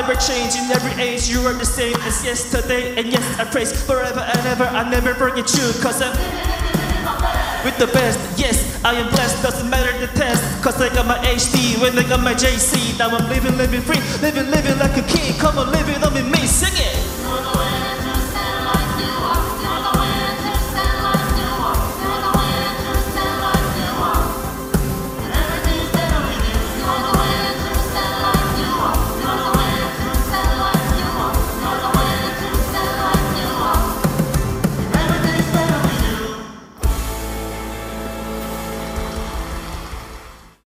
never change in every age. You are the same as yesterday. And yes, I praise forever and ever. I never forget you, cause I'm with the best. Yes, I am blessed, doesn't matter the test. Cause I got my HD when I got my JC. Now I'm living free, living like a king. Come on, live it on me, sing it.